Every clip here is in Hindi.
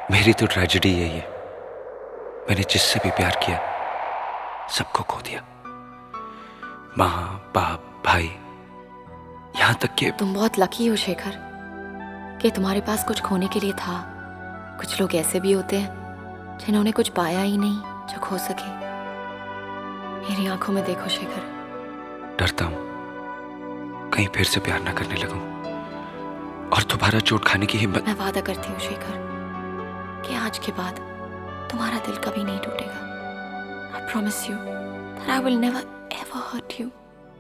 मेरी तो ट्रेजेडी यही है। मैंने जिससे भी प्यार किया सबको खो दिया। माँ, बाप, भाई, यहाँ तक कि तुम बहुत लकी हो शेखर कि तुम्हारे पास कुछ खोने के लिए था। कुछ लोग ऐसे भी होते हैं जिन्होंने कुछ पाया ही नहीं जो खो सके। मेरी आंखों में देखो शेखर। डरता हूँ कहीं फिर से प्यार ना करने लगूं और दोबारा चोट खाने की हिम्मत। मैं वादा करती हूँ शेखर कि आज के बाद तुम्हारा दिल कभी नहीं टूटेगा। I promise you that I will never ever hurt you.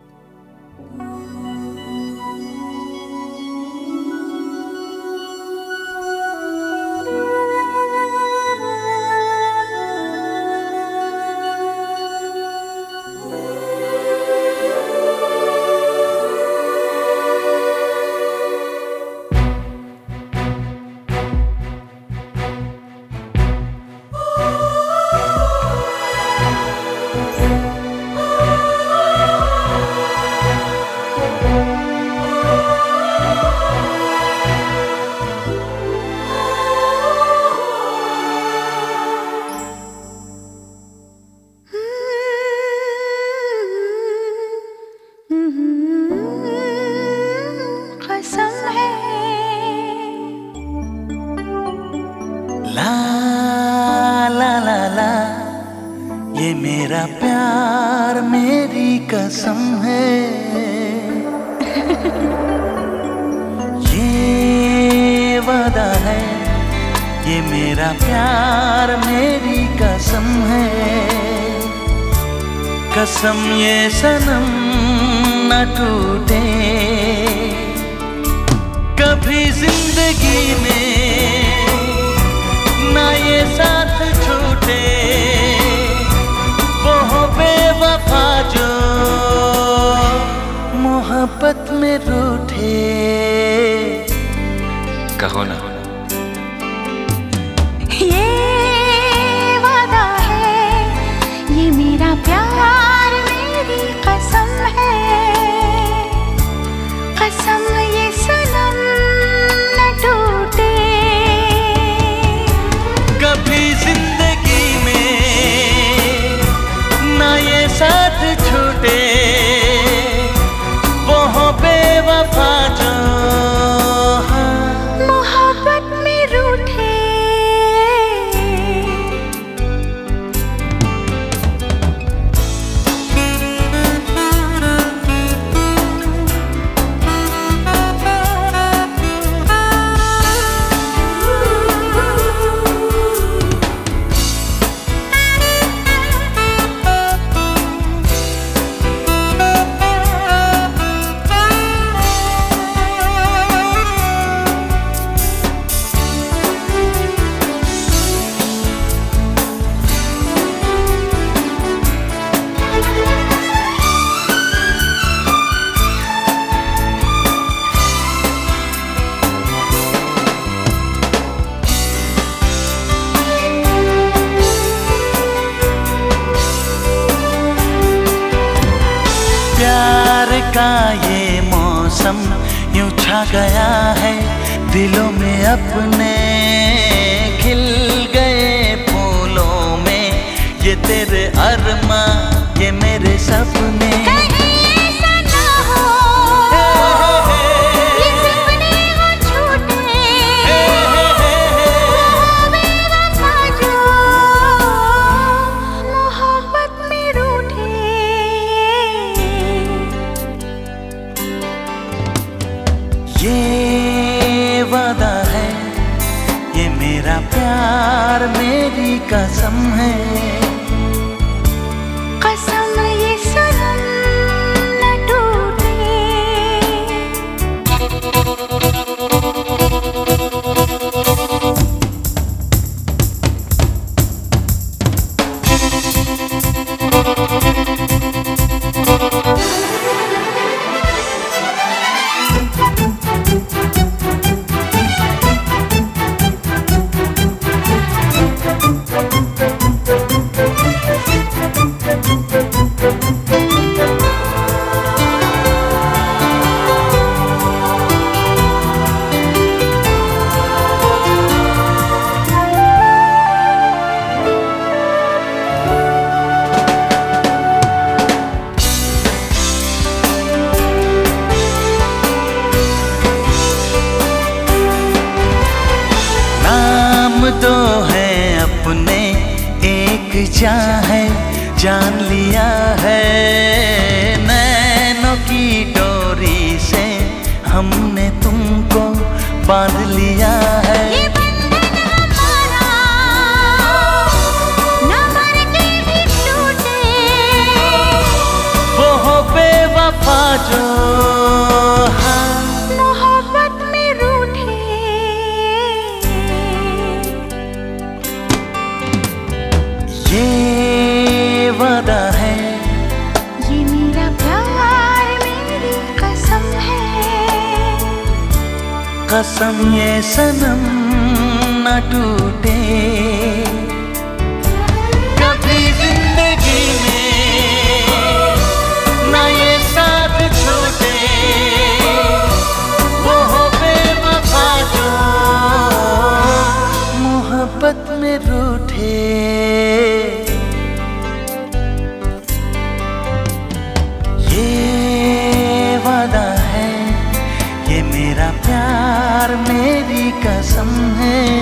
ला ला ला ला, ये मेरा प्यार मेरी कसम है। ये वादा है, ये मेरा प्यार मेरी कसम है। कसम ये सनम न टूटे कभी जिंदगी में, ना ये साथ छूटे वो हो बेवफा जो मोहब्बत में रूठे। कहो ना। ये वादा है, ये मेरा प्यार मेरी कसम है। कसम ये सनम न टूटे कभी जिंदगी में, ना ये साथ छूटे वो हो बेवफा जो मोहब्बत में रूठे। प्यार का ये मौसम यूं छा गया है दिलों में अपने, खिल गए फूलों में ये तेरे अरमा, ये मेरे सपने। ये वादा है, ये मेरा प्यार मेरी कसम है। कसम ये सनम न टूटे दो हैं अपने, एक जान है, जान लिया है। नैनों की डोरी से हमने तुमको बांध लिया है। ये बंधन हमारा न मर के भी टूटे, वो हो बेवफा जो हाँ मोहब्बत में रूठे। ये वादा है, ये मेरा प्यार मेरी कसम है। कसम ये सनम न टूटे। कभी जिंदगी में न ये साथ छूटे, वो हो बेवफा जो मोहब्बत में रूठे। ये वादा है, ये मेरा प्यार मेरी कसम है।